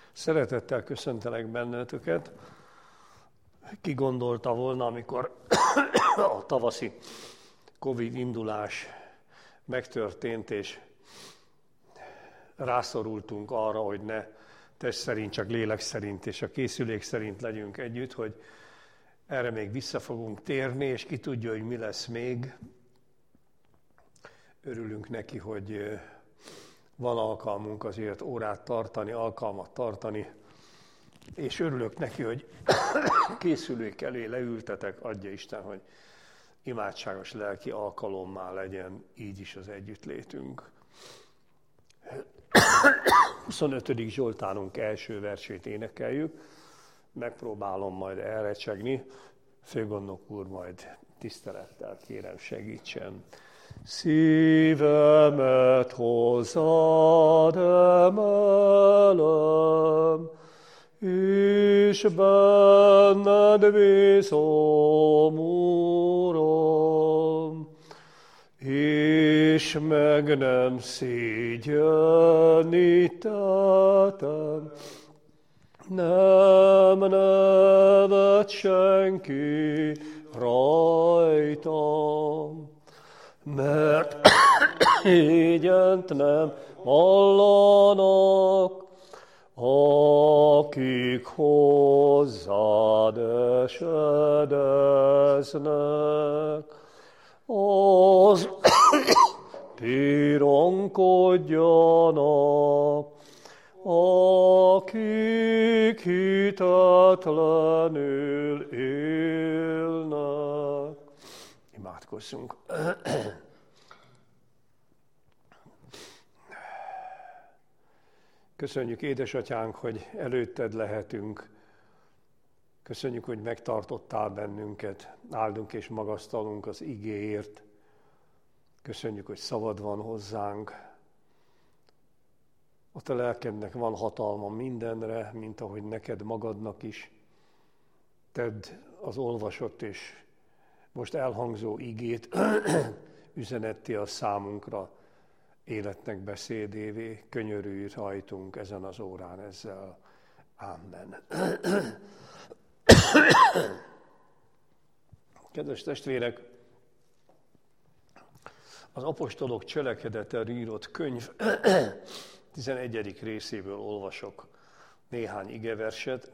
Szeretettel köszöntelek benneteket. Ki gondolta volna, amikor a tavaszi Covid indulás megtörtént, és rászorultunk arra, hogy ne test szerint, csak lélek szerint és a készülék szerint legyünk együtt, hogy erre még vissza fogunk térni, és ki tudja, hogy mi lesz még. Örülünk neki, hogy van alkalmunk azért órát tartani, alkalmat tartani, és örülök neki, hogy készülék elé leültetek, adja Isten, hogy imádságos lelki alkalommá legyen így is az együttlétünk. 25. Zsoltárunk első versét énekeljük, megpróbálom majd elrecsegni, főgondnok úr majd tisztelettel kérem segítsen. Szívemet hozzád emelem, és benned bízom, Uram, és meg nem szégyenítettem, nem nevet senki rajtam. Mert égyent nem hallanak, akik hozzád esedeznek, az pironkodjanak, akik hitetlenül élnek. Imádkozzunk. Köszönjük, édesatyánk, hogy előtted lehetünk. Köszönjük, hogy megtartottál bennünket. Áldunk és magasztalunk az igéért. Köszönjük, hogy szavad van hozzánk. A te lelkednek van hatalma mindenre, mint ahogy neked magadnak is. Tedd az olvasott és most elhangzó igét üzenetté a számunkra, életnek beszédévé. Könyörülj rajtunk ezen az órán ezzel. Amen. Kedves testvérek, az apostolok cselekedeteire írott könyv 11. részéből olvasok néhány igeverset.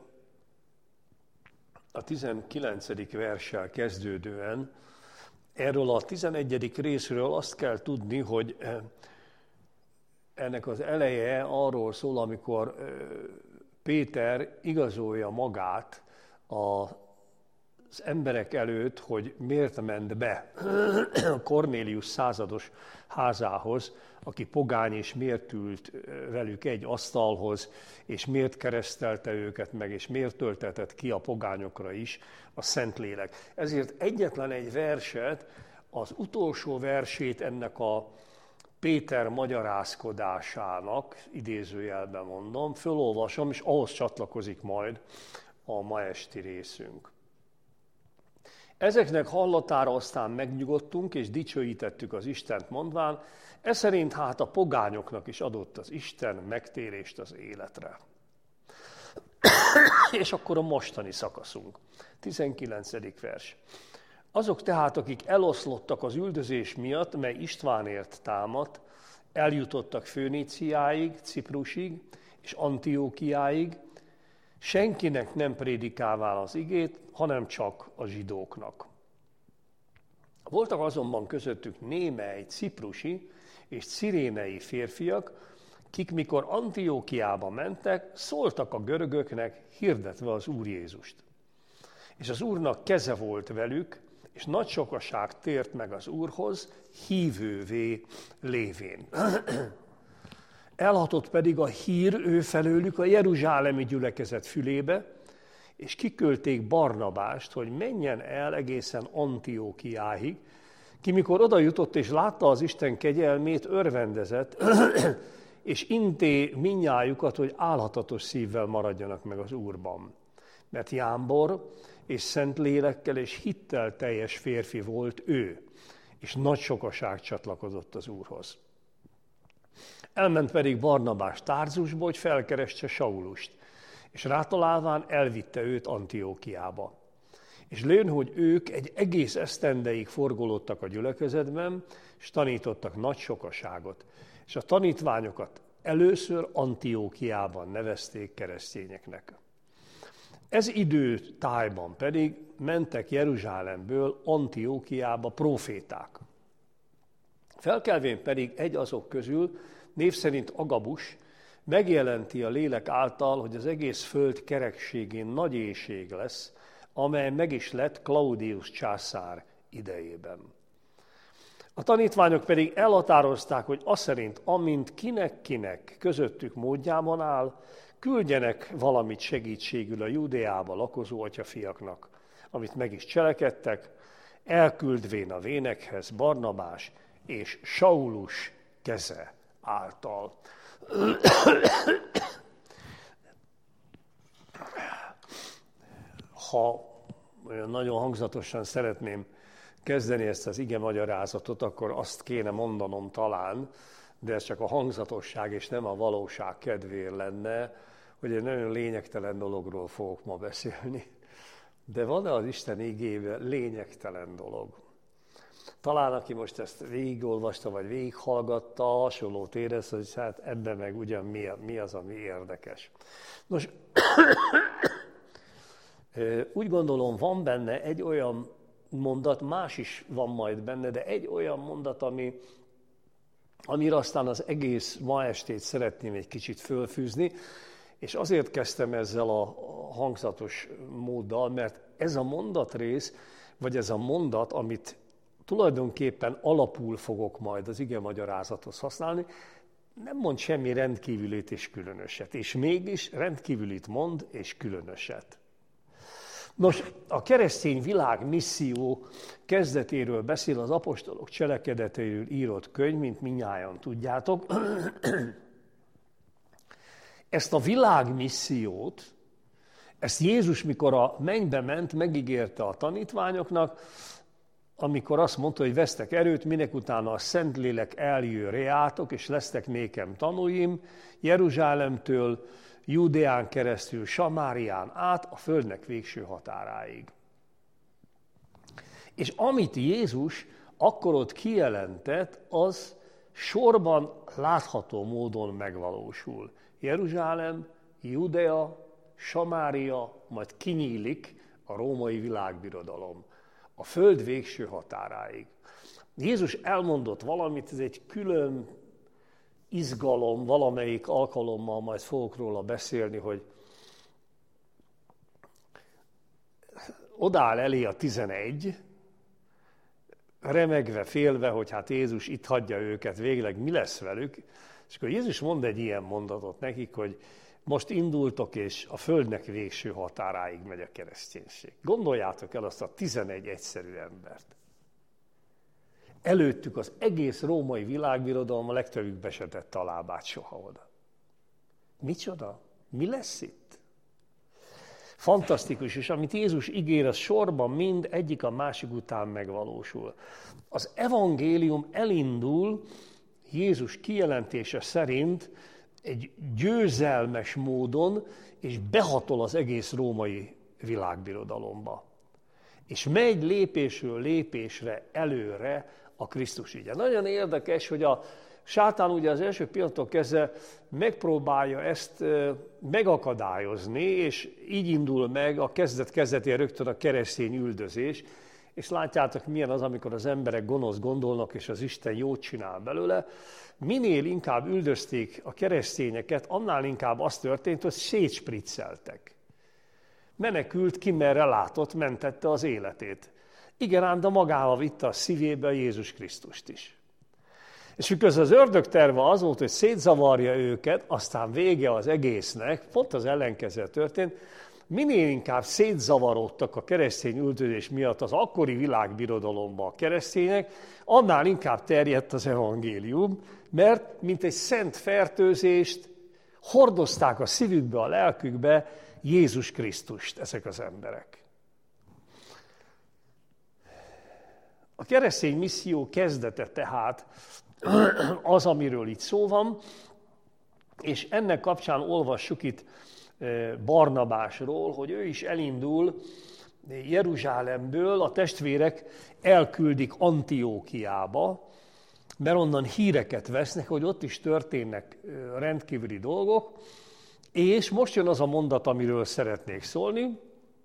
A 19. verssel kezdődően erről a 11. részről azt kell tudni, hogy ennek az eleje arról szól, amikor Péter igazolja magát az emberek előtt, hogy miért ment be a Kornélius százados házához, aki pogány, és miért ült velük egy asztalhoz, és miért keresztelte őket meg, és miért töltetett ki a pogányokra is a Szentlélek. Ezért egyetlen egy verset, az utolsó versét ennek a Péter magyarázkodásának, idézőjelben mondom, fölolvasom, és ahhoz csatlakozik majd a ma esti részünk. Ezeknek hallatára aztán megnyugodtunk, és dicsőítettük az Istent mondván, eszerint hát a pogányoknak is adott az Isten megtérést az életre. És akkor a mostani szakaszunk, 19. vers. Azok tehát, akik eloszlottak az üldözés miatt, mely Istvánért támadt, eljutottak Föníciáig, Ciprusig és Antiókiáig, senkinek nem prédikálván az igét, hanem csak a zsidóknak. Voltak azonban közöttük némely ciprusi és cirénei férfiak, kik mikor Antiókiába mentek, szóltak a görögöknek, hirdetve az Úr Jézust. És az Úrnak keze volt velük, és nagy sokaság tért meg az Úrhoz, hívővé lévén. Elhatott pedig a hír ő felőlük a jeruzsálemi gyülekezet fülébe, és kiküldték Barnabást, hogy menjen el egészen Antiókiáig, ki mikor oda jutott és látta az Isten kegyelmét, örvendezett, és inté mindnyájukat, hogy álhatatos szívvel maradjanak meg az Úrban. Mert jámbor és szent lélekkel és hittel teljes férfi volt ő, és nagy sokaság csatlakozott az Úrhoz. Elment pedig Barnabás Tárzusba, hogy felkeresse Saulust, és rátalálván elvitte őt Antiókiába. És lőn, hogy ők egy egész esztendeig forgolódtak a gyülekezetben, és tanítottak nagy sokaságot. És a tanítványokat először Antiókiában nevezték keresztényeknek. Ez időtájban pedig mentek Jeruzsálemből Antiókiába próféták. Felkelvén pedig egy azok közül, név szerint Agabus, megjelenti a lélek által, hogy az egész föld kerekségén nagy éhség lesz, amely meg is lett Claudius császár idejében. A tanítványok pedig elhatározták, hogy aszerint, amint kinek-kinek közöttük módjában áll, küldjenek valamit segítségül a Júdeába lakozó atyafiaknak, amit meg is cselekedtek, elküldvén a vénekhez Barnabás és Saulus keze által. Ha olyan nagyon hangzatosan szeretném kezdeni ezt az ige magyarázatot, akkor azt kéne mondanom talán, de ez csak a hangzatosság és nem a valóság kedvéért lenne, hogy egy nagyon lényegtelen dologról fogok ma beszélni. De van-e az Isten igében lényegtelen dolog? Talán aki most ezt végigolvasta, vagy végighallgatta, hasonlót érez, hogy hát ebben meg ugyan mi az, ami érdekes. Nos, úgy gondolom, van benne egy olyan mondat, más is van majd benne, de egy olyan mondat, amire aztán az egész ma estét szeretném egy kicsit fölfűzni, és azért kezdtem ezzel a hangzatos móddal, mert ez a mondatrész, vagy ez a mondat, amit tulajdonképpen alapul fogok majd az ige magyarázathoz használni, nem mond semmi rendkívülit és különöset, és mégis rendkívülit mond és különöset. Nos, a keresztény világ misszió kezdetéről beszél az apostolok cselekedeteiről írott könyv, mint mindnyájan tudjátok. Ezt a világmissziót, ezt Jézus, mikor a mennybe ment, megígérte a tanítványoknak, amikor azt mondta, hogy vesztek erőt, minek utána a Szentlélek eljön reátok, és lesztek nékem tanúim, Jeruzsálemtől, Júdeán keresztül, Samárián át, a földnek végső határáig. És amit Jézus akkor ott kijelentett, az sorban látható módon megvalósul. Jeruzsálem, Judea, Samária, majd kinyílik a római világbirodalom. A föld végső határáig. Jézus elmondott valamit, ez egy külön izgalom, valamelyik alkalommal majd fogok róla beszélni, hogy odáll elé a 11, remegve, félve, hogy hát Jézus itt hagyja őket, végleg mi lesz velük, és akkor Jézus mond egy ilyen mondatot nekik, hogy most indultok, és a földnek végső határáig megy a kereszténység. Gondoljátok el azt a 11 egyszerű embert. Előttük az egész római világbirodalom, a legtöbbük be se tette a lábát soha oda. Micsoda? Mi lesz itt? Fantasztikus, és amit Jézus ígér, az sorban mind egyik a másik után megvalósul. Az evangélium elindul Jézus kijelentése szerint egy győzelmes módon, és behatol az egész római világbirodalomba. És megy lépésről lépésre előre a Krisztus ügye. Nagyon érdekes, hogy a sátán ugye az első pillanattól kezdve megpróbálja ezt megakadályozni, és így indul meg a kezdet-kezdetén rögtön a keresztény üldözés, és látjátok, milyen az, amikor az emberek gonosz gondolnak, és az Isten jót csinál belőle. Minél inkább üldözték a keresztényeket, annál inkább az történt, hogy szétspricceltek. Menekült ki, merre látott, mentette az életét. Igen, ám de magával vitte a szívébe Jézus Krisztust is. És miközben az ördög terve az volt, hogy szétzavarja őket, aztán vége az egésznek, pont az ellenkező történt, minél inkább szétzavarodtak a keresztény üldözés miatt az akkori világbirodalomba a keresztények, annál inkább terjedt az evangélium, mert mint egy szent fertőzést hordozták a szívükbe, a lelkükbe Jézus Krisztust ezek az emberek. A keresztény misszió kezdete tehát az, amiről itt szó van, és ennek kapcsán olvassuk itt Barnabásról, hogy ő is elindul Jeruzsálemből, a testvérek elküldik Antiókiába, mert onnan híreket vesznek, hogy ott is történnek rendkívüli dolgok, és most jön az a mondat, amiről szeretnék szólni.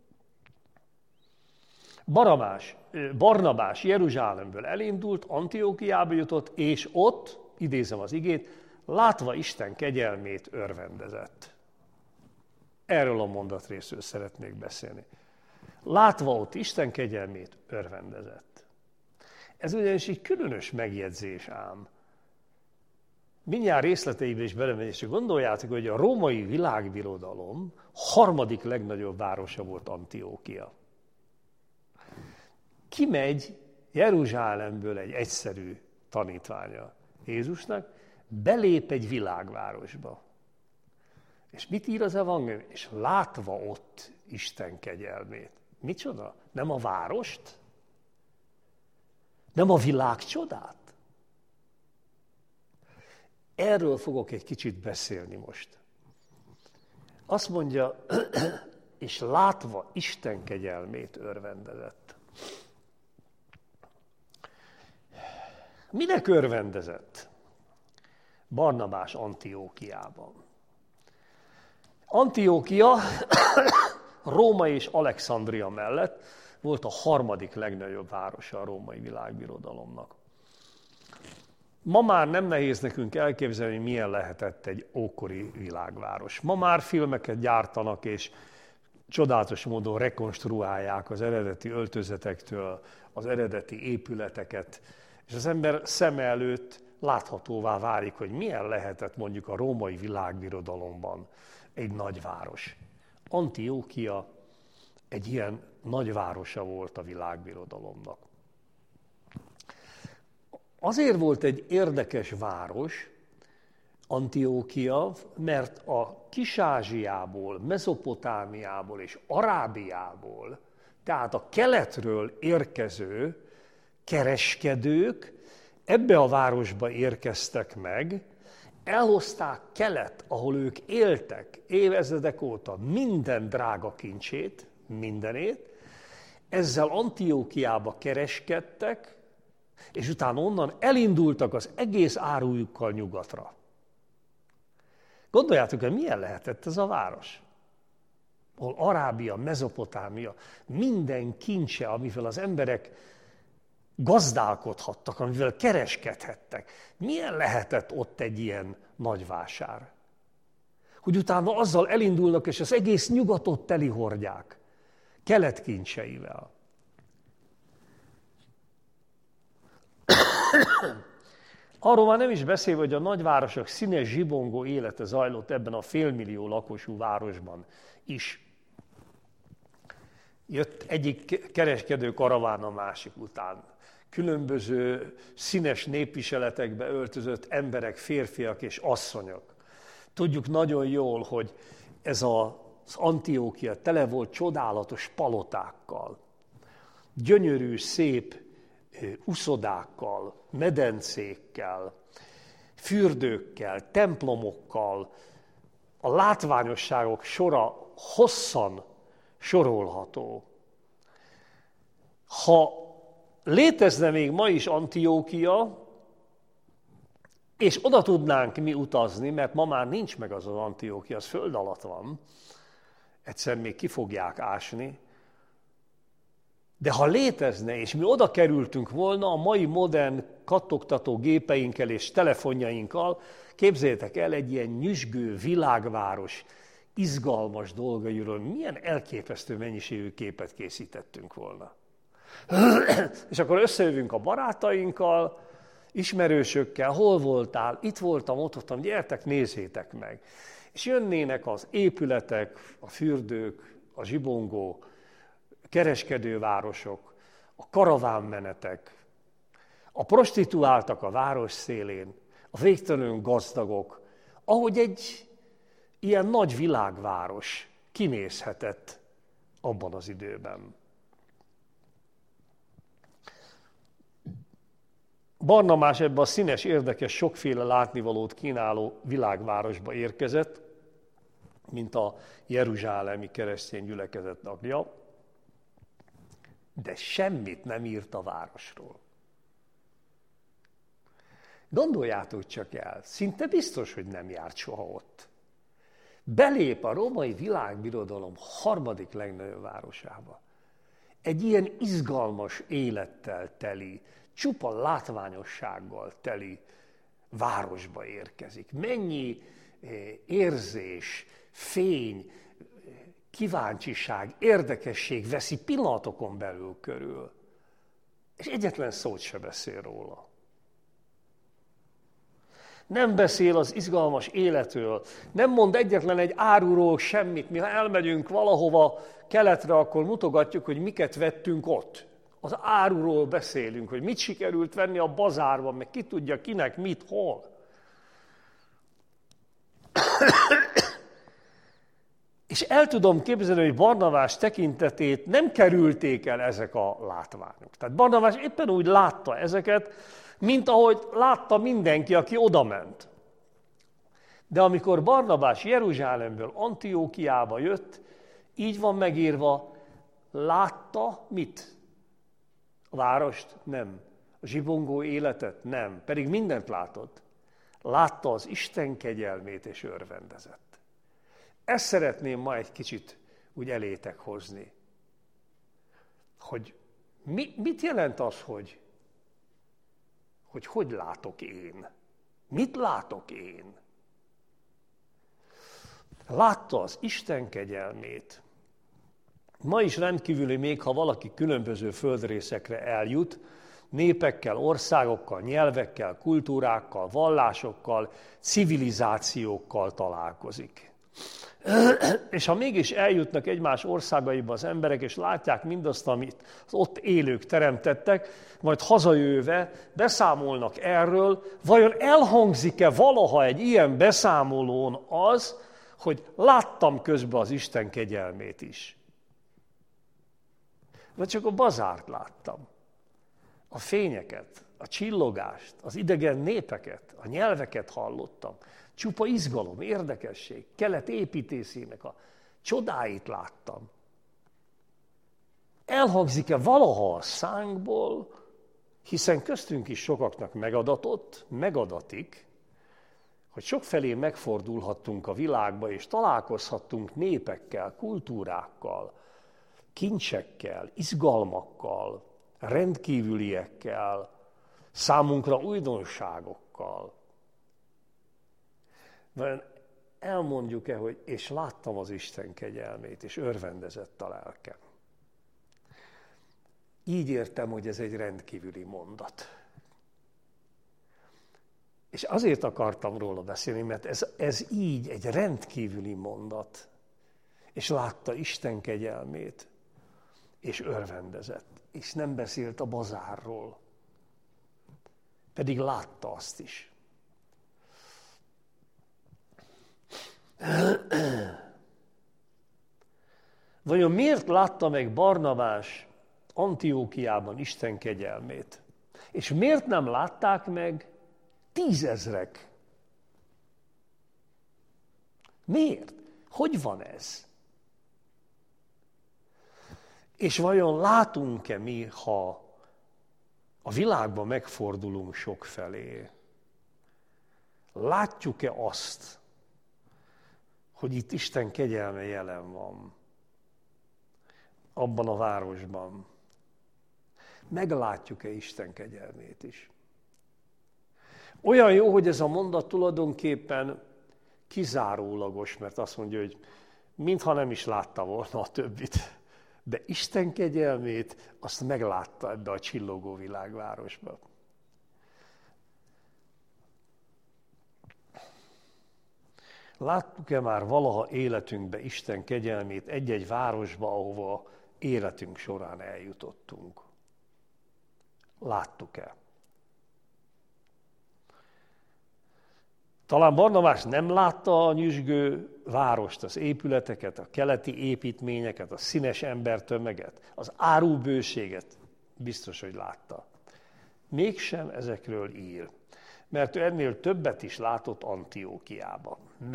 Barnabás Jeruzsálemből elindult, Antiókiába jutott, és ott, idézem az igét, látva Isten kegyelmét örvendezett. Erről a mondatrészről szeretnék beszélni. Látva ott Isten kegyelmét örvendezett. Ez ugyanis egy különös megjegyzés ám. Mindjárt részleteibe is belemegy, és gondoljátok, hogy a római világbirodalom harmadik legnagyobb városa volt Antiókia. Kimegy Jeruzsálemből egy egyszerű tanítványa Jézusnak, belép egy világvárosba. És mit ír az evangélium? És látva ott Isten kegyelmét. Micsoda? Nem a várost? Nem a világ csodát? Erről fogok egy kicsit beszélni most. Azt mondja, és látva Isten kegyelmét örvendezett. Minek örvendezett? Barnabás Antiókiában. Antiókia Róma és Alexandria mellett volt a harmadik legnagyobb városa a római világbirodalomnak. Ma már nem nehéz nekünk elképzelni, hogy milyen lehetett egy ókori világváros. Ma már filmeket gyártanak, és csodálatos módon rekonstruálják az eredeti öltözetektől az eredeti épületeket, és az ember szeme előtt láthatóvá válik, hogy milyen lehetett mondjuk a római világbirodalomban egy nagyváros. Antiókia egy ilyen nagyvárosa volt a világbirodalomnak. Azért volt egy érdekes város, Antiókia, mert a Kis-Ázsiából, Mezopotámiából és Arábiából, tehát a keletről érkező kereskedők ebbe a városba érkeztek meg, elhozták kelet, ahol ők éltek évezredek óta minden drága kincsét, mindenét, ezzel Antiókiába kereskedtek, és utána onnan elindultak az egész árujukkal nyugatra. Gondoljátok, hogy milyen lehetett ez a város? Ahol Arábia, Mezopotámia, minden kincse, amivel az emberek gazdálkodhattak, amivel kereskedhettek. Milyen lehetett ott egy ilyen nagy vásár? Hogy utána azzal elindulnak, és az egész nyugatot telihordják kelet kincseivel. Arról már nem is beszélve, hogy a nagyvárosok színes zsibongó élete zajlott ebben a félmillió lakosú városban is. Jött egyik kereskedő karaván a másik után. Különböző színes népviseletekbe öltözött emberek, férfiak és asszonyok. Tudjuk nagyon jól, hogy ez az Antiókia tele volt csodálatos palotákkal, gyönyörű, szép uszodákkal, medencékkel, fürdőkkel, templomokkal. A látványosságok sora hosszan sorolható. Ha létezne még ma is Antiókia, és oda tudnánk mi utazni, mert ma már nincs meg az Antiókia, az föld alatt van, egyszer még ki fogják ásni, de ha létezne, és mi oda kerültünk volna a mai modern kattogtató gépeinkkel és telefonjainkkal, képzeljétek el egy ilyen nyüzsgő világváros izgalmas dolgairól, milyen elképesztő mennyiségű képet készítettünk volna. És akkor összejövünk a barátainkkal, ismerősökkel, hol voltál, itt voltam, ott voltam, gyertek, nézzétek meg. És jönnének az épületek, a fürdők, a zsibongó, kereskedővárosok, a karavánmenetek, a prostituáltak a város szélén, a végtelenül gazdagok, ahogy egy ilyen nagy világváros kinézhetett abban az időben. Barnabás ebbe a színes, érdekes, sokféle látnivalót kínáló világvárosba érkezett, mint a jeruzsálemi keresztény gyülekezet tagja, de semmit nem írt a városról. Gondoljátok csak el, szinte biztos, hogy nem járt soha ott. Belép a római világbirodalom harmadik legnagyobb városába. Egy ilyen izgalmas élettel teli, csupa látványossággal teli városba érkezik. Mennyi érzés, fény, kíváncsiság, érdekesség veszi pillanatokon belül körül. És egyetlen szót se beszél róla. Nem beszél az izgalmas életről, nem mond egyetlen egy áruról semmit. Mi ha elmegyünk valahova keletre, akkor mutogatjuk, hogy miket vettünk ott. Az áruról beszélünk, hogy mit sikerült venni a bazárban, meg ki tudja kinek, mit, hol. És el tudom képzelni, hogy Barnabás tekintetét nem kerülték el ezek a látványok. Tehát Barnabás éppen úgy látta ezeket, mint ahogy látta mindenki, aki odament. De amikor Barnabás Jeruzsálemből Antiókiába jött, így van megírva, látta mit? A várost? Nem. A zsibongó életet? Nem. Pedig mindent látott. Látta az Isten kegyelmét és örvendezett. Ezt szeretném ma egy kicsit úgy elétek hozni. Hogy mit jelent az, hogy látok én? Mit látok én? Látta az Isten kegyelmét. Ma is rendkívüli, még ha valaki különböző földrészekre eljut, népekkel, országokkal, nyelvekkel, kultúrákkal, vallásokkal, civilizációkkal találkozik. És ha mégis eljutnak egymás országaiba az emberek, és látják mindazt, amit az ott élők teremtettek, majd hazajöve beszámolnak erről, vajon elhangzik-e valaha egy ilyen beszámolón az, hogy láttam közben az Isten kegyelmét is? Vagy csak a bazárt láttam, a fényeket, a csillogást, az idegen népeket, a nyelveket hallottam, csupa izgalom, érdekesség, kelet építészének a csodáit láttam. Elhangzik-e valaha a szánkból, hiszen köztünk is sokaknak megadatik, hogy sokfelé megfordulhattunk a világba, és találkozhattunk népekkel, kultúrákkal, kincsekkel, izgalmakkal, rendkívüliekkel, számunkra újdonságokkal. Vajon elmondjuk-e, hogy és láttam az Isten kegyelmét, és örvendezett a lelkem. Így értem, hogy ez egy rendkívüli mondat. És azért akartam róla beszélni, mert ez így egy rendkívüli mondat. És látta Isten kegyelmét, és örvendezett. És nem beszélt a bazárról. Pedig látta azt is. Vajon miért látta meg Barnabás Antiókiában Isten kegyelmét? És miért nem látták meg 10 000? Miért? Hogy van ez? És vajon látunk-e mi, ha a világban megfordulunk sokfelé? Látjuk-e azt, hogy itt Isten kegyelme jelen van, abban a városban? Meglátjuk-e Isten kegyelmét is? Olyan jó, hogy ez a mondat tulajdonképpen kizárólagos, mert azt mondja, hogy mintha nem is látta volna a többit. De Isten kegyelmét azt meglátta ebbe a csillogó világvárosba. Láttuk-e már valaha életünkbe Isten kegyelmét egy-egy városba, ahova életünk során eljutottunk? Láttuk-e? Talán Barnabás nem látta a nyüzsgő várost, az épületeket, a keleti építményeket, a színes embertömeget, az árubőséget. Biztos, hogy látta. mégsem ezekről ír. Mert ő ennél többet is látott Antiókiában.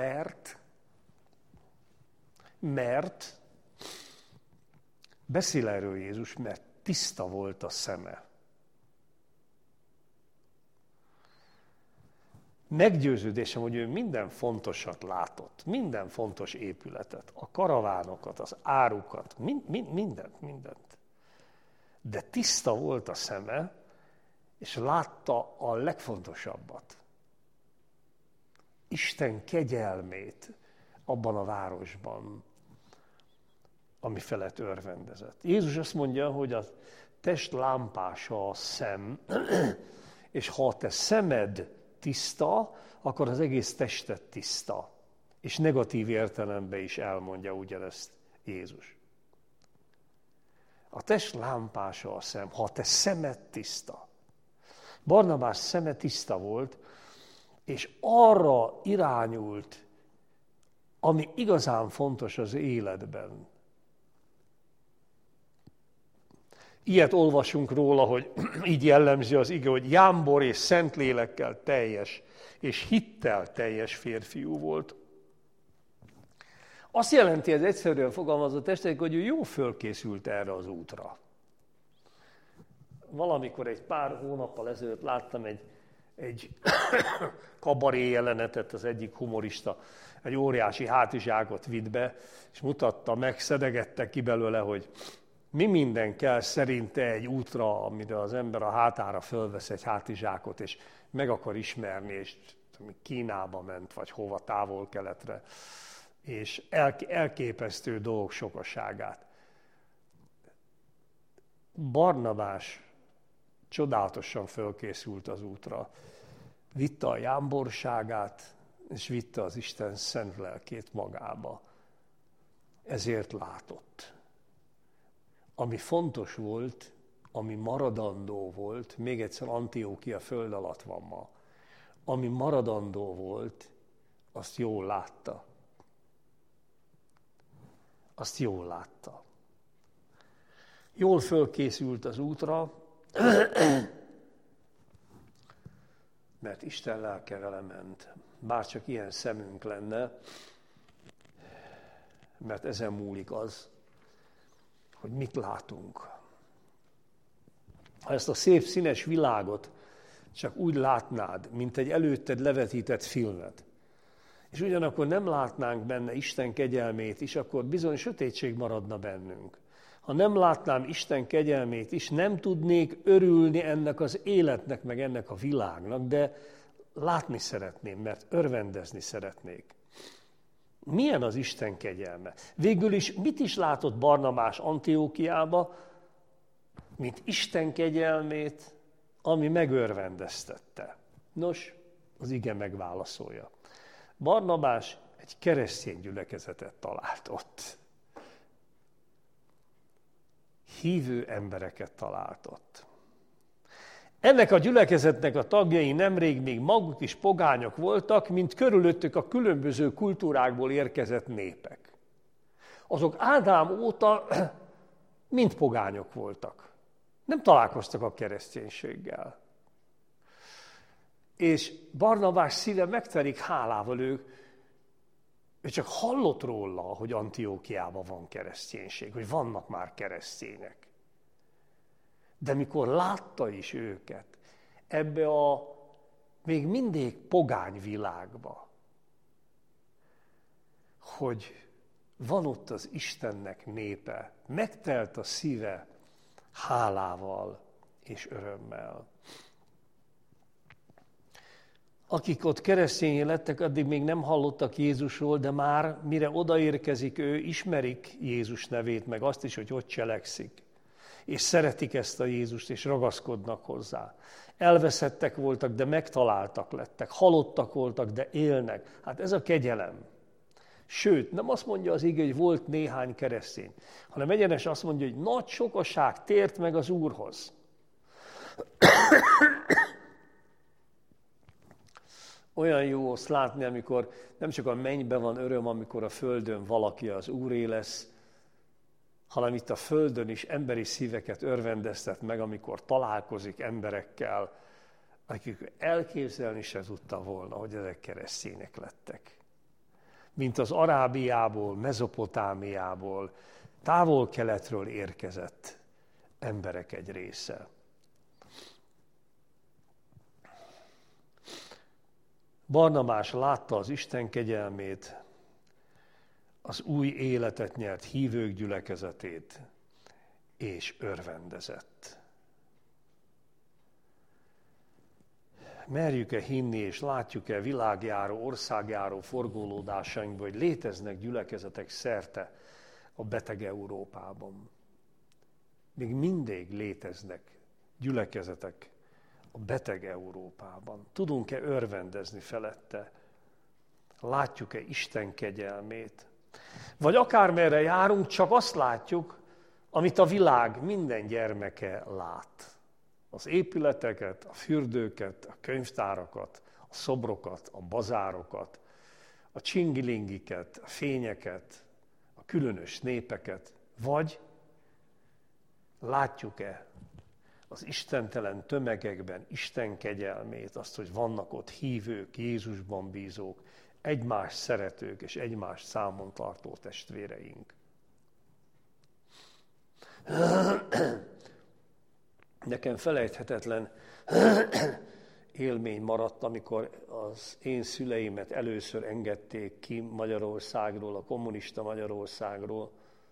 Mert beszél erről Jézus, mert tiszta volt a szeme. Meggyőződésem, hogy ő minden fontosat látott, minden fontos épületet, a karavánokat, az árukat, mindent. De tiszta volt a szeme, és látta a legfontosabbat. Isten kegyelmét abban a városban, ami felett örvendezett. Jézus azt mondja, hogy a test lámpása a szem, és ha a te szemed tiszta, akkor az egész tested tiszta. És negatív értelemben is elmondja ugyanezt Jézus. A test lámpása a szem, ha a te szemed tiszta. Barnabás szeme tiszta volt, és arra irányult, ami igazán fontos az életben. Ilyet olvasunk róla, hogy így jellemzi az ige, hogy jámbor és szentlélekkel teljes, és hittel teljes férfiú volt. Azt jelenti ez egyszerűen fogalmazott testek, hogy ő jó fölkészült erre az útra. Valamikor egy pár hónappal ezelőtt láttam egy kabaré jelenetet, az egyik humorista egy óriási hátizsákot vitt be, és mutatta meg, szedegette ki belőle, hogy mi minden kell szerinte egy útra, amire az ember a hátára fölvesz egy hátizsákot, és meg akar ismerni, és Kínába ment, vagy hova, távol-keletre, és elképesztő dolgok sokaságát. Barnabás csodálatosan fölkészült az útra. Vitte a jámborságát, és vitte az Isten szent lelkét magába. Ezért látott. Ami fontos volt, ami maradandó volt, még egyszer Antiókia föld alatt van ma, ami maradandó volt, azt jól látta. Azt jól látta. Jól fölkészült az útra, mert Isten lelke vele ment. Bárcsak ilyen szemünk lenne, mert ezen múlik az, hogy mit látunk. Ha ezt a szép színes világot csak úgy látnád, mint egy előtted levetített filmet, és ugyanakkor nem látnánk benne Isten kegyelmét is, akkor bizony sötétség maradna bennünk. Ha nem látnám Isten kegyelmét is, nem tudnék örülni ennek az életnek, meg ennek a világnak, de látni szeretném, mert örvendezni szeretnék. Milyen az Isten kegyelme? Végül is mit is látott Barnabás Antiókiába, mint Isten kegyelmét, ami megörvendeztette? Nos, az ige megválaszolja. Barnabás egy keresztény gyülekezetet talált ott. Hívő embereket talált ott. Ennek a gyülekezetnek a tagjai nemrég még maguk is pogányok voltak, mint körülöttük a különböző kultúrákból érkezett népek. Azok Ádám óta mind pogányok voltak. Nem találkoztak a kereszténységgel. És Barnabás szíve megtelik hálával, ő csak hallott róla, hogy Antiókiában van kereszténység, hogy vannak már keresztények. De mikor látta is őket ebbe a még mindig pogány világba, hogy van ott az Istennek népe, megtelt a szíve hálával és örömmel. Akik ott keresztényé lettek, addig még nem hallottak Jézusról, de már mire odaérkezik ő, ismerik Jézus nevét, meg azt is, hogy ott cselekszik. És szeretik ezt a Jézust, és ragaszkodnak hozzá. Elveszettek voltak, de megtaláltak lettek. Halottak voltak, de élnek. Hát ez a kegyelem. Sőt, nem azt mondja az ige, hogy volt néhány keresztény, hanem egyenes azt mondja, hogy nagy sokaság tért meg az Úrhoz. Olyan jó azt látni, amikor nem csak a mennyben van öröm, amikor a földön valaki az Úré lesz, hanem itt a földön is emberi szíveket örvendeztet meg, amikor találkozik emberekkel, akik elképzelni se tudta volna, hogy ezek keresztények lettek. Mint az Arábiából, Mezopotámiából, távol-keletről érkezett emberek egy része. Barnabás látta az Isten kegyelmét, az új életet nyert hívők gyülekezetét, és örvendezett. Merjük-e hinni, és látjuk-e világjáró, országjáró forgolódásainkban, hogy léteznek gyülekezetek szerte a beteg Európában? Még mindig léteznek gyülekezetek a beteg Európában. Tudunk-e örvendezni felette? Látjuk-e Isten kegyelmét? Vagy akármerre járunk, csak azt látjuk, amit a világ minden gyermeke lát. Az épületeket, a fürdőket, a könyvtárakat, a szobrokat, a bazárokat, a csingilingiket, a fényeket, a különös népeket. Vagy látjuk-e az istentelen tömegekben Isten kegyelmét, azt, hogy vannak ott hívők, Jézusban bízók, egymás szeretők és egymás számon tartó testvéreink. Nekem felejthetetlen élmény maradt, amikor az én szüleimet először engedték ki Magyarországról, a kommunista Magyarországról.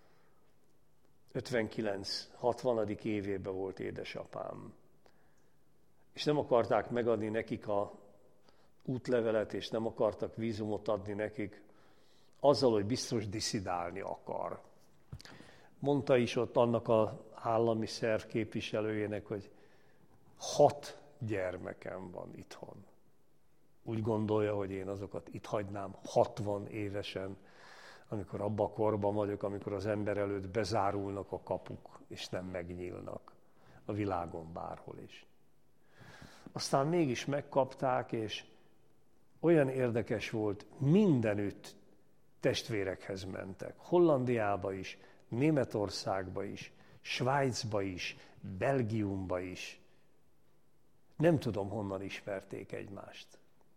59-60. évében volt édesapám. És nem akarták megadni nekik a útlevelet, és nem akartak vízumot adni nekik, azzal, hogy biztos diszidálni akar. Mondta is ott annak az állami szerv képviselőjének, hogy 6 gyermekem van itthon. Úgy gondolja, hogy én azokat itt hagynám 60 évesen, amikor abban a korban vagyok, amikor az ember előtt bezárulnak a kapuk, és nem megnyílnak a világon bárhol is. Aztán mégis megkapták, és olyan érdekes volt, mindenütt testvérekhez mentek. Hollandiába is, Németországba is, Svájcba is, Belgiumba is. Nem tudom, honnan ismerték egymást.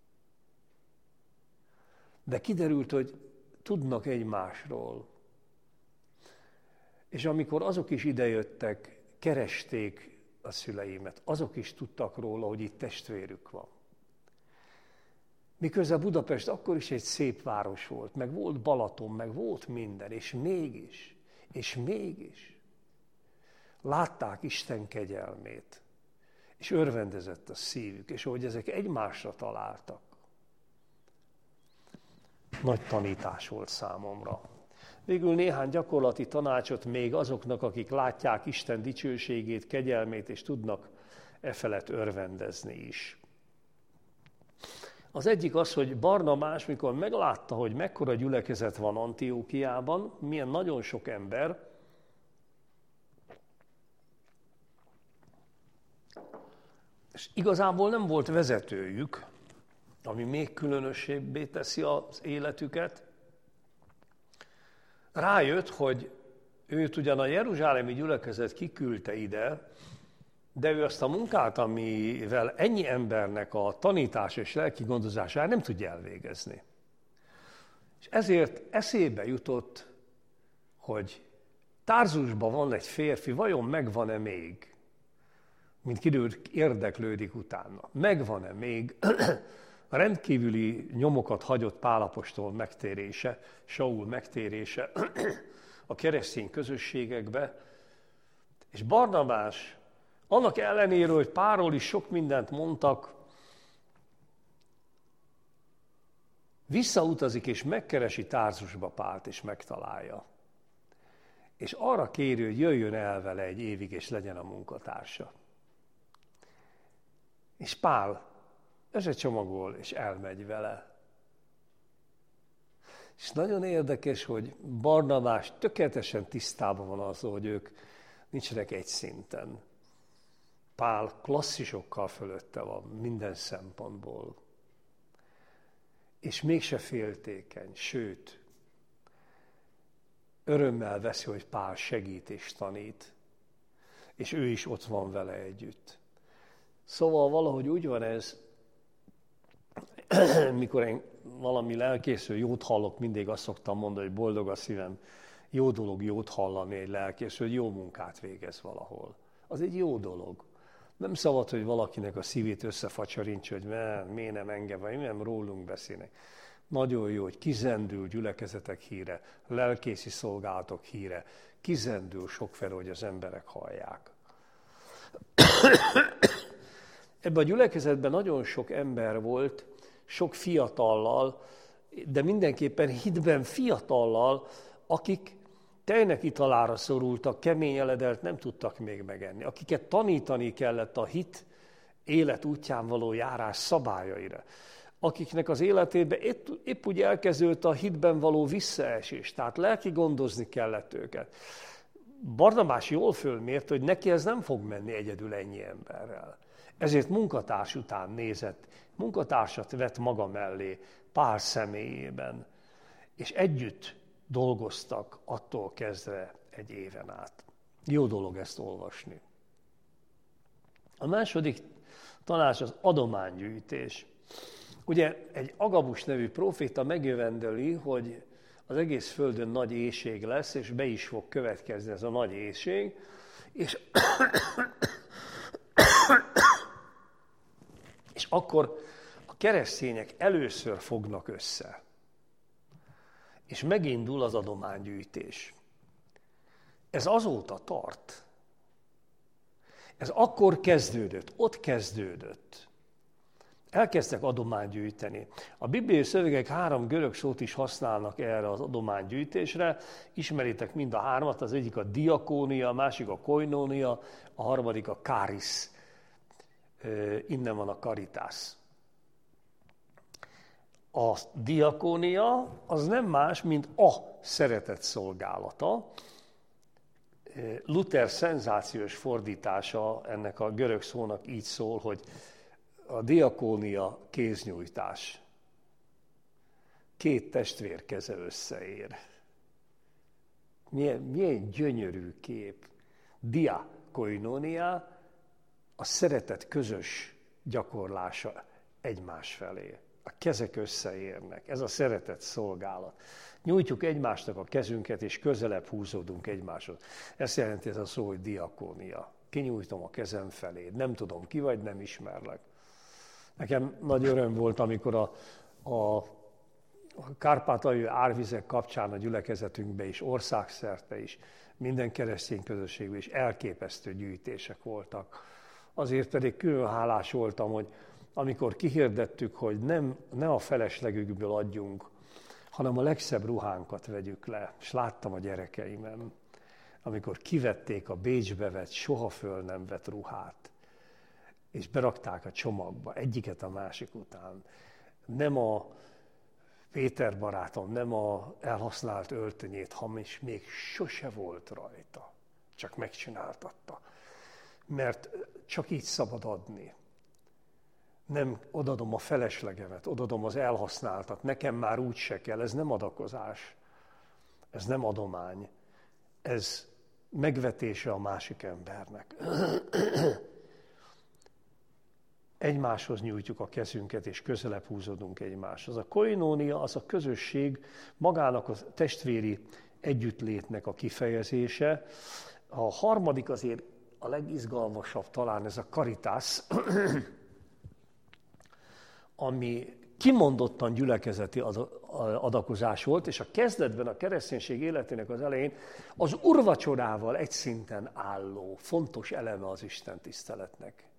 De kiderült, hogy tudnak egymásról. És amikor azok is idejöttek, keresték a szüleimet, azok is tudtak róla, hogy itt testvérük van. Miközben Budapest akkor is egy szép város volt, meg volt Balaton, meg volt minden, és mégis látták Isten kegyelmét, és örvendezett a szívük, és ahogy ezek egymásra találtak, nagy tanítás volt számomra. Végül néhány gyakorlati tanácsot még azoknak, akik látják Isten dicsőségét, kegyelmét, és tudnak e felett örvendezni is. Az egyik az, hogy Barnabás, mikor meglátta, hogy mekkora gyülekezet van Antiókiában, milyen nagyon sok ember, és igazából nem volt vezetőjük, ami még különösebbé teszi az életüket, rájött, hogy őt ugyan a jeruzsálemi gyülekezet kiküldte ide, de ő azt a munkát, amivel ennyi embernek a tanítása és lelki gondozására nem tudja elvégezni. És ezért eszébe jutott, hogy Tárzusban van egy férfi, vajon megvan-e még? Mint kiderült, érdeklődik utána. Megvan-e még a rendkívüli nyomokat hagyott Pál apostol megtérése, Saul megtérése a keresztény közösségekbe, és Barnabás annak ellenére, hogy Pálról is sok mindent mondtak, visszautazik és megkeresi Tárzusba Pált, és megtalálja. És arra kéri, hogy jöjjön el vele egy évig, és legyen a munkatársa. És Pál összecsomagol, és elmegy vele. És nagyon érdekes, hogy Barnabás tökéletesen tisztában van azzal, hogy ők nincsenek egy szinten. Pál klasszisokkal fölötte van minden szempontból. És mégse féltékeny, sőt, örömmel veszi, hogy Pál segít és tanít, és ő is ott van vele együtt. Szóval valahogy úgy van ez, mikor én valami lelkészről jót hallok, mindig azt szoktam mondani, hogy boldog a szívem, jó dolog jót hallani egy lelkészről, hogy jó munkát végez valahol. Az egy jó dolog. Nem szabad, hogy valakinek a szívét összefacsarincs, hogy miért nem engem, vagy nem rólunk beszélnek. Nagyon jó, hogy kizendül gyülekezetek híre, lelkészi szolgálatok híre, kizendül sokfelé, hogy az emberek hallják. Ebben a gyülekezetben nagyon sok ember volt, sok fiatallal, de mindenképpen hitben fiatallal, akik tejnek italára szorultak, kemény eledelt nem tudtak még megenni, akiket tanítani kellett a hit élet útján való járás szabályaira, akiknek az életében épp úgy elkezdődött a hitben való visszaesés, tehát lelki gondozni kellett őket. Barnabás jól fölmért, hogy neki ez nem fog menni egyedül ennyi emberrel. Ezért munkatárs után nézett, munkatársat vett maga mellé Pál személyében, és együtt dolgoztak attól kezdve egy éven át. Jó dolog ezt olvasni. A második tanács az adománygyűjtés. Ugye egy Agabus nevű próféta megjövendöli, hogy az egész földön nagy éhség lesz, és be is fog következni ez a nagy éhség, és akkor a keresztények először fognak össze. És megindul az adománygyűjtés. Ez azóta tart. Ez akkor kezdődött, ott kezdődött. Elkezdtek adományt gyűjteni. A bibliai szövegek 3 görög szót is használnak erre az adománygyűjtésre. Ismeritek mind a 3-at, az egyik a diakónia, a másik a koinónia, a harmadik a kárisz. Innen van a karitász. A diakónia az nem más, mint a szeretet szolgálata. Luther szenzációs fordítása ennek a görög szónak így szól, hogy a diakónia kéznyújtás. 2 testvér keze összeér. Milyen gyönyörű kép. Dia, koinonia, a szeretet közös gyakorlása egymás felé. A kezek összeérnek. Ez a szeretet szolgálat. Nyújtjuk egymásnak a kezünket, és közelebb húzódunk egymáshoz. Ezt jelenti ez a szó, hogy diakónia. Kinyújtom a kezem felé. Nem tudom, ki vagy, nem ismerlek. Nekem nagy öröm volt, amikor a kárpátaljai árvizek kapcsán a gyülekezetünkben is, országszerte is, minden keresztény közösségben is elképesztő gyűjtések voltak. Azért pedig külön hálás voltam, hogy amikor kihirdettük, hogy ne a feleslegükből adjunk, hanem a legszebb ruhánkat vegyük le. És láttam a gyerekeimen, amikor kivették a Bécsbe vett, soha föl nem vett ruhát, és berakták a csomagba, egyiket a másik után. Nem a Péter barátom, nem a elhasznált öltönyét, hamis, még sose volt rajta, csak megcsináltatta. Mert csak így szabad adni. Nem odadom a feleslegemet, odadom az elhasználtat, nekem már úgy se kell, ez nem adakozás, ez nem adomány, ez megvetése a másik embernek. Egymáshoz nyújtjuk a kezünket, és közelebb húzódunk egymáshoz. A koinónia az a közösség, magának a testvéri együttlétnek a kifejezése. A harmadik azért a legizgalmasabb talán ez a karitász, ami kimondottan gyülekezeti adakozás volt, és a kezdetben a kereszténység életének az elején az úrvacsorával egy szinten álló, fontos eleme az Isten tiszteletnek.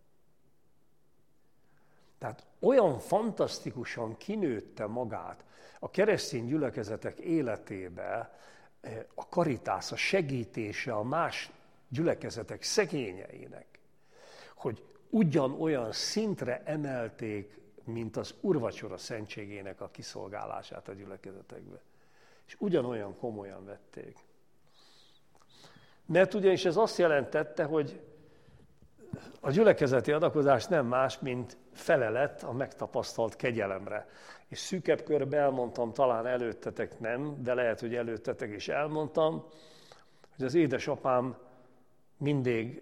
Tehát olyan fantasztikusan kinőtte magát a keresztény gyülekezetek életébe a karitász, a segítése a más gyülekezetek szegényeinek, hogy ugyanolyan szintre emelték, mint az úrvacsora szentségének a kiszolgálását a gyülekezetekbe. És ugyanolyan komolyan vették. Mert ugyanis ez azt jelentette, hogy A gyülekezeti adakozás nem más, mint felelet a megtapasztalt kegyelemre. És szűkebb körben elmondtam, talán előttetek nem, de lehet, hogy előttetek is elmondtam, hogy az édesapám mindig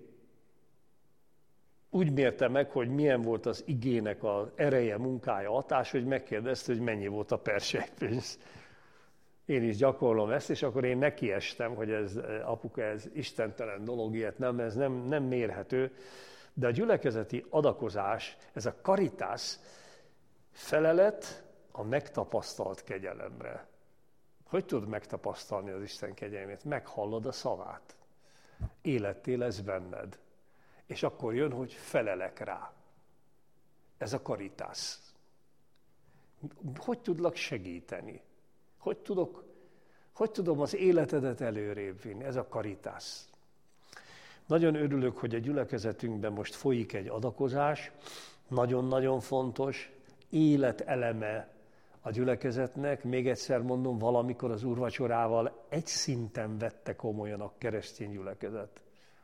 úgy mérte meg, hogy milyen volt az igének az ereje, munkája, hatás, hogy megkérdezte, hogy mennyi volt a persejpénz. Én is gyakorlom ezt, és akkor én nekiestem, hogy ez, apuka, ez istentelen dolog, ilyet nem, ez nem mérhető. De a gyülekezeti adakozás, ez a caritas felelet a megtapasztalt kegyelemre. Hogy tud megtapasztalni az Isten kegyelmét? Meghallod a szavát. Életté lesz benned. És akkor jön, hogy felelek rá. Ez a caritas. Hogy tudlak segíteni? Hogy tudom az életedet előrébb vinni? Ez a caritas. Nagyon örülök, hogy a gyülekezetünkben most folyik egy adakozás. Nagyon-nagyon fontos, életeleme a gyülekezetnek. Még egyszer mondom, valamikor az úrvacsorával egy szinten vette komolyan a keresztény gyülekezet.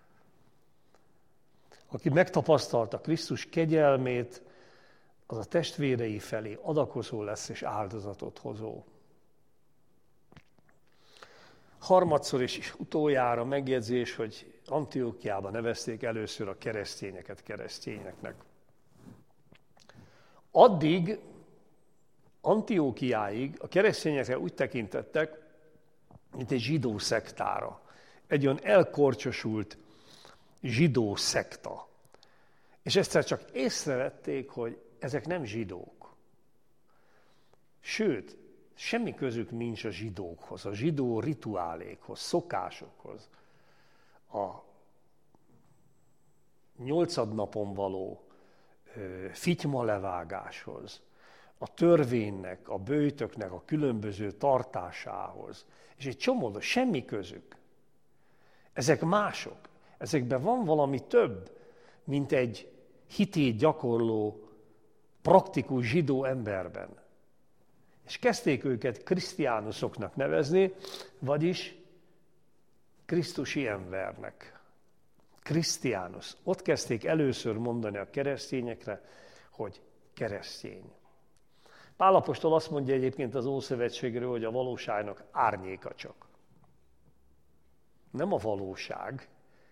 Aki megtapasztalta Krisztus kegyelmét, az a testvérei felé adakozó lesz és áldozatot hozó. Harmadszor és utoljára megjegyzés, hogy Antiókiában nevezték először a keresztényeket keresztényeknek. Addig, Antiókiáig a keresztényekre úgy tekintettek, mint egy zsidó szektára. Egy olyan elkorcsosult zsidó szekta. És egyszer csak észrevették, hogy ezek nem zsidók. Sőt, semmi közük nincs a zsidókhoz, a zsidó rituálékhoz, szokásokhoz. A 8. napon való fitymalevágáshoz, a törvénynek, a böjtöknek a különböző tartásához. És egy csomó, semmi közük. Ezek mások. Ezekben van valami több, mint egy hitét gyakorló, praktikus zsidó emberben. És kezdték őket krisztiánusoknak nevezni, vagyis krisztusi embernek. Krisztiánus. Ott kezdték először mondani a keresztényekre, hogy keresztény. Pál apostol azt mondja egyébként az Ószövetségről, hogy a valóságnak árnyéka csak. Nem a valóság,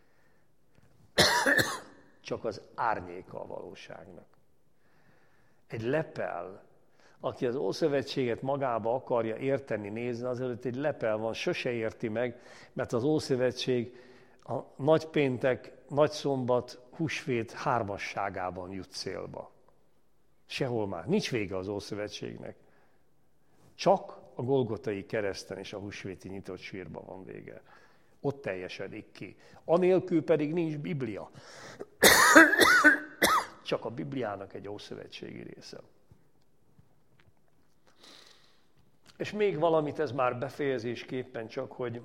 csak az árnyéka a valóságnak. Egy lepel, aki az Ószövetséget magába akarja érteni, nézni, azért egy lepel van, sose érti meg, mert az Ószövetség a nagypéntek, nagyszombat, húsvét hármasságában jut célba. Sehol már. Nincs vége az Ószövetségnek. Csak a Golgotai kereszten és a húsvéti nyitott sírban van vége. Ott teljesedik ki. Anélkül pedig nincs Biblia. Csak a Bibliának egy ószövetségi része. És még valamit, ez már befejezésképpen csak, hogy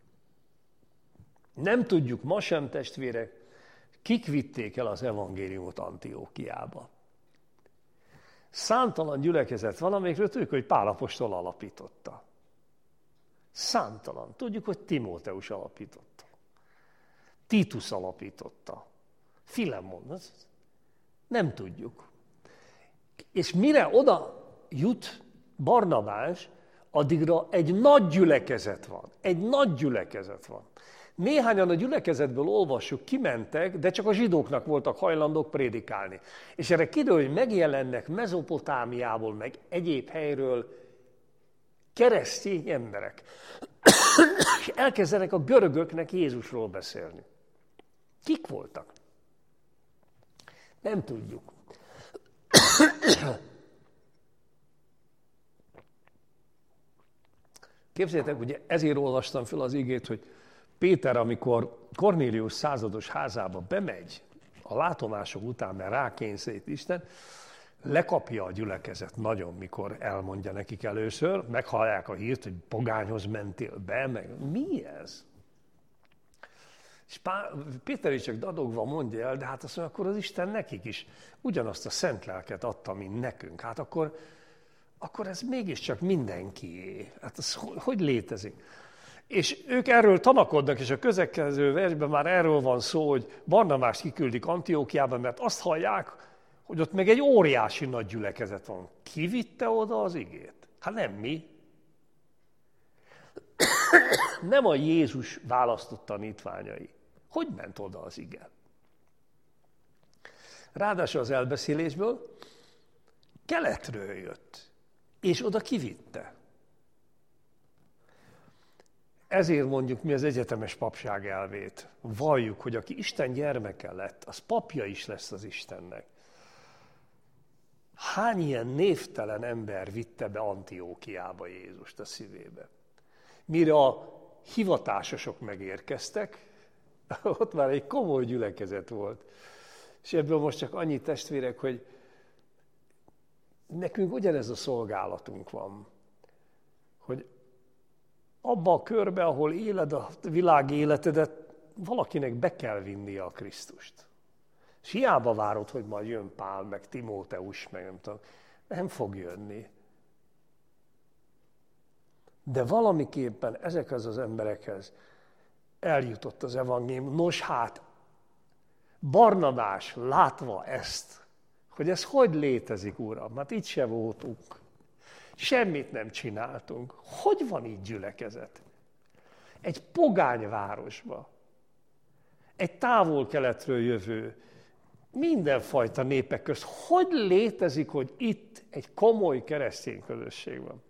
nem tudjuk ma sem, testvérek, kik vitték el az evangéliumot Antiókiába. Számtalan gyülekezet van, amelyikről tudjuk, hogy Pál apostol alapította. Számtalan. Tudjuk, hogy Timóteus alapította. Titus alapította. Filemon. Nem tudjuk. És mire oda jut Barnabás, addigra egy nagy gyülekezet van. Egy nagy gyülekezet van. Néhányan a gyülekezetből olvassuk, kimentek, de csak a zsidóknak voltak hajlandók prédikálni. És erre kiderül, hogy megjelennek Mezopotámiából, meg egyéb helyről keresztény emberek. És elkezdenek a görögöknek Jézusról beszélni. Kik voltak? Nem tudjuk. Képzeljétek, ugye ezért olvastam fel az igét, hogy Péter, amikor Kornélius százados házába bemegy a látomások után, mert rákényszerít Isten, lekapja a gyülekezet nagyon, mikor elmondja nekik először, meghallják a hírt, hogy pogányhoz mentél be, meg mi ez? És Péter is csak dadogva mondja el, de hát azt mondja, akkor az Isten nekik is ugyanazt a szent lelket adta, mint nekünk. Hát akkor ez mégiscsak mindenkié. Hát az hogy létezik? És ők erről tanakodnak, és a következő versben már erről van szó, hogy Barnabást kiküldik Antiókiába, mert azt hallják, hogy ott meg egy óriási nagy gyülekezet van. Ki vitte oda az igét? Hát nem mi. Nem a Jézus választott tanítványai. Hogy ment oda az ige? Ráadásul az elbeszélésből keletről jött, és oda kivitte. Ezért mondjuk mi az egyetemes papság elvét. Valljuk, hogy aki Isten gyermeke lett, az papja is lesz az Istennek. Hány ilyen névtelen ember vitte be Antiókiába Jézust a szívébe? Mire a hivatásosok megérkeztek, ott már egy komoly gyülekezet volt. És ebből most csak annyi, testvérek, hogy nekünk ugyanez a szolgálatunk van, hogy abba a körbe, ahol éled a világ életedet, valakinek be kell vinnie a Krisztust. És hiába várod, hogy majd jön Pál, meg Timóteus, meg nem tudom, nem fog jönni. De valamiképpen ezekhez az emberekhez eljutott az evangélium. Nos hát, Barnabás látva ezt, hogy ez hogy létezik, Uram, hát itt se voltunk. Semmit nem csináltunk. Hogy van így gyülekezet? Egy pogány városba, egy távol-keletről jövő, mindenfajta népek közt. Hogy létezik, hogy itt egy komoly keresztény közösség van?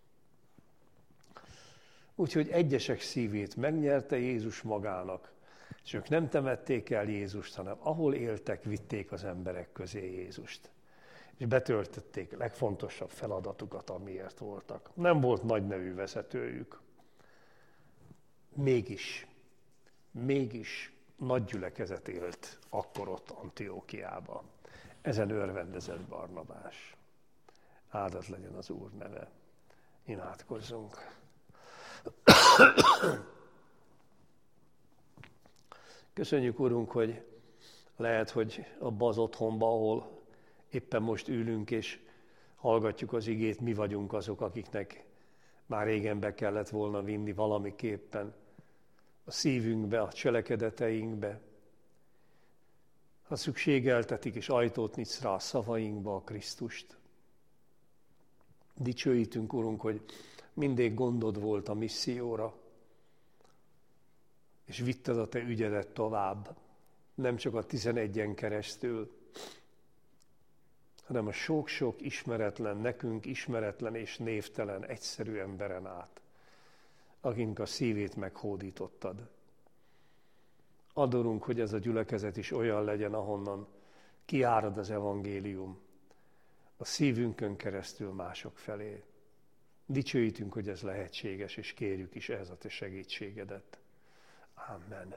Úgyhogy egyesek szívét megnyerte Jézus magának, és ők nem temették el Jézust, hanem ahol éltek, vitték az emberek közé Jézust. És betöltötték legfontosabb feladatukat, amiért voltak. Nem volt nagy nevű vezetőjük. Mégis nagy gyülekezet élt akkor ott Antiókiában. Ezen örvendezett Barnabás. Áldott legyen az Úr neve. Imádkozzunk. Köszönjük, Urunk, hogy lehet, hogy abban az otthonban, ahol éppen most ülünk és hallgatjuk az igét, mi vagyunk azok, akiknek már régen be kellett volna vinni valamiképpen a szívünkbe, a cselekedeteinkbe. Ha szükségeltetik és ajtót nyitsz rá a szavainkba a Krisztust. Dicsőítünk, Urunk, hogy mindig gondod volt a misszióra, és vitted a te ügyedet tovább, nem csak a 11-en keresztül, hanem a sok-sok ismeretlen, nekünk ismeretlen és névtelen, egyszerű emberen át, akink a szívét meghódítottad. Adorunk, hogy ez a gyülekezet is olyan legyen, ahonnan kiárad az evangélium, a szívünkön keresztül mások felé. Dicsőítünk, hogy ez lehetséges, és kérjük is ehhez a te segítségedet. Amen.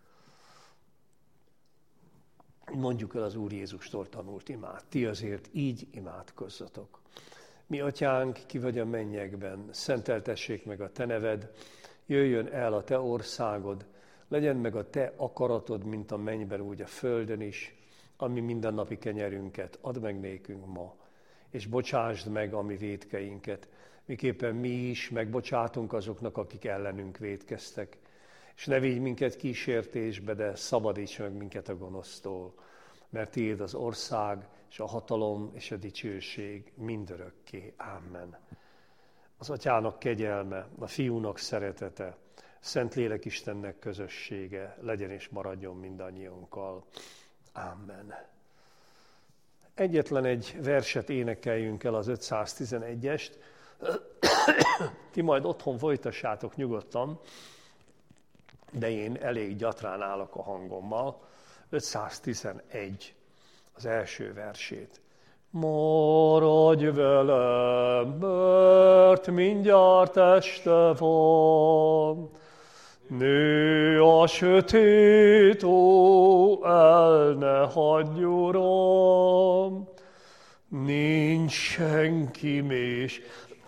Mondjuk el az Úr Jézustól tanult imát. Ti azért így imádkozzatok. Mi, Atyánk, ki vagy a mennyekben, szenteltessék meg a te neved, jöjjön el a te országod, legyen meg a te akaratod, mint a mennyben, úgy a földön is, ami mindennapi kenyerünket add meg nékünk ma, és bocsásd meg a mi vétkeinket, miképpen mi is megbocsátunk azoknak, akik ellenünk vétkeztek. És ne vigy minket kísértésbe, de szabadíts meg minket a gonosztól, mert tiéd az ország, és a hatalom, és a dicsőség mindörökké. Amen. Az Atyának kegyelme, a Fiúnak szeretete, Szentlélek Istennek közössége legyen és maradjon mindannyiunkkal. Amen. Egyetlen egy verset énekeljünk el, az 511-est. Ti majd otthon folytassátok nyugodtan, de én elég gyatrán állok a hangommal. 511, az első versét. Maradj velem, mert mindjárt este van, nő a sötét, ó, el ne hagyj, Uram, nincs senki és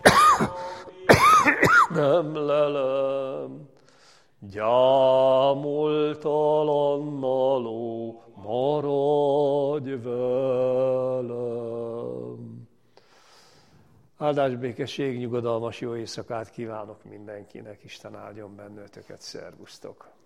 nem lelem. Gyámoltalannal, ó, maradj velem. Áldás, békesség, nyugodalmas jó éjszakát kívánok mindenkinek, Isten áldjon benneteket, szervusztok!